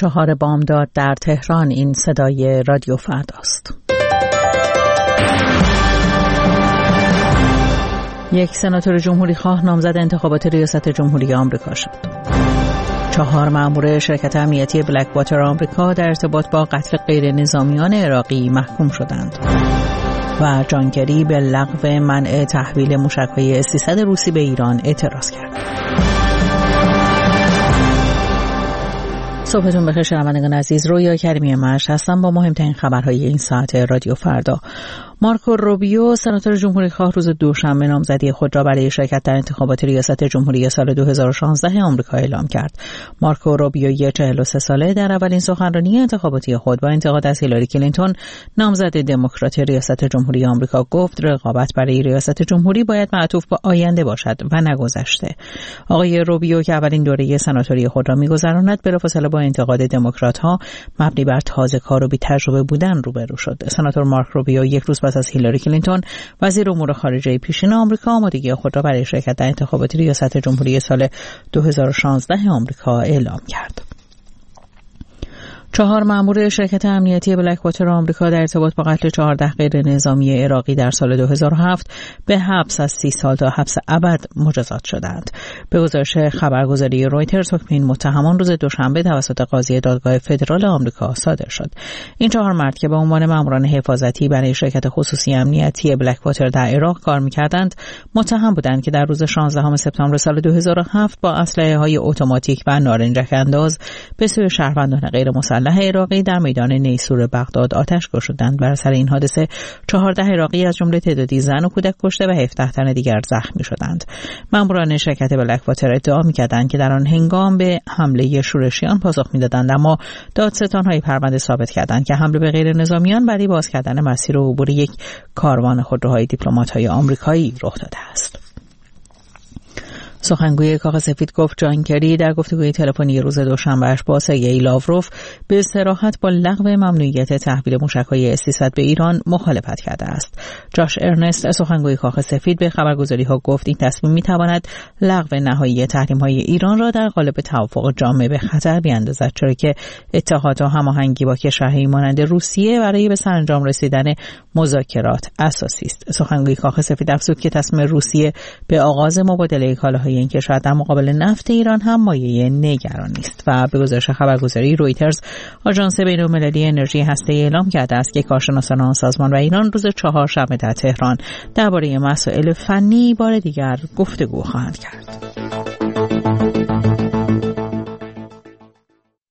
4 بامداد در تهران. این صدای رادیو فرداست. یک سناتور جمهوری خواه نامزد انتخابات ریاست جمهوری آمریکا شد. 4 مأمور شرکت امنیتی بلک واتر آمریکا در ارتباط با قتل غیر نظامیان عراقی محکوم شدند. و جان کری به لغو منع تحویل موشک‌های S-300 روسی به ایران اعتراض کرد. صبحتون بخیر شنوندگان عزیز، رویا کریمی مشت هستم با مهمترین خبرهای این ساعت رادیو فردا. مارکو روبیو سناتور جمهوری خواه روز دوشنبه نامزدی خود را برای شرکت در انتخابات ریاست جمهوری سال 2016 آمریکا اعلام کرد. مارکو روبیو 43 ساله در اولین سخنرانی انتخاباتی خود با انتقاد از هیلاری کلینتون نامزد دموکرات ریاست جمهوری آمریکا گفت رقابت برای ریاست جمهوری باید معطوف به آینده باشد و نه گذشته. آقای روبیو که اولین دوره سناتوری خود را می‌گذراند بلافاصله با انتقاد دموکرات‌ها مبنی بر تازه‌کار و بی‌تجربه بودن روبرو شد. سناتور مارک روبیو یک روز پس از هیلاری کلینتون وزیر امور خارجه پیشین آمریکا آمادگی خود را برای شرکت در انتخابات ریاست جمهوری سال 2016 آمریکا اعلام کرد. 4 مأمور شرکت امنیتی بلک واتر آمریکا در ارتباط با قتل 14 غیر نظامی عراقی در سال 2007 به حبس از 30 سال تا حبس ابد مجازات شدند. به گزارش خبرگزاری رویترز حکم این متهمان روز دوشنبه توسط قاضی دادگاه فدرال آمریکا صادر شد. این 4 مرد که به عنوان ماموران حفاظتی برای شرکت خصوصی امنیتی بلک واتر در عراق کار می‌کردند، متهم بودند که در روز 16 سپتامبر سال 2007 با اسلحه‌های اتوماتیک و نارنجک انداز به سوی شهروندان غیر مسلح عراقی در میدان نیسور بغداد آتش گشودند. بر اثر این حادثه 14 عراقی از جمله تعدادی زن و کودک کشته و 17 تن دیگر زخمی شدند. ماموران شرکت بلک واتر ادعا می‌کردند که در آن هنگام به حمله شورشیان پاسخ می‌دادند، اما دادستان‌های پرونده ثابت کردند که حمله به غیر نظامیان برای باز کردن مسیر عبور یک کاروان خودروهای دیپلمات‌های آمریکایی رخ داده است. سخنگوی کاخ سفید گفت جان کری در گفتگوی تلفنی روز دوشنبهش با سرگئی لاوروف به صراحت با لغو ممنوعیت تحویل موشک‌های S-300 به ایران مخالفت کرده است. جاش ارنست سخنگوی کاخ سفید به خبرگزاری‌ها گفت این تصمیم می‌تواند لغو نهایی تحریم‌های ایران را در قالب توافق جامع به خطر بیاندازد، چرا که اتحاد و هماهنگی با کشورهایی مانند روسیه برای به سرانجام رسیدن مذاکرات اساسی است. سخنگوی کاخ سفید افزود که تصمیم روسیه به آغاز مبادله کالاهای این کشور در مقابل نفت ایران هم مایه نگرانی است. و به گزارش خبرگزاری رویترز آژانس بین‌المللی انرژی هسته‌ای اعلام کرده است که کارشناسان آن سازمان و ایران روز چهارشنبه در تهران درباره مسائل فنی بار دیگر گفتگو خواهند کرد.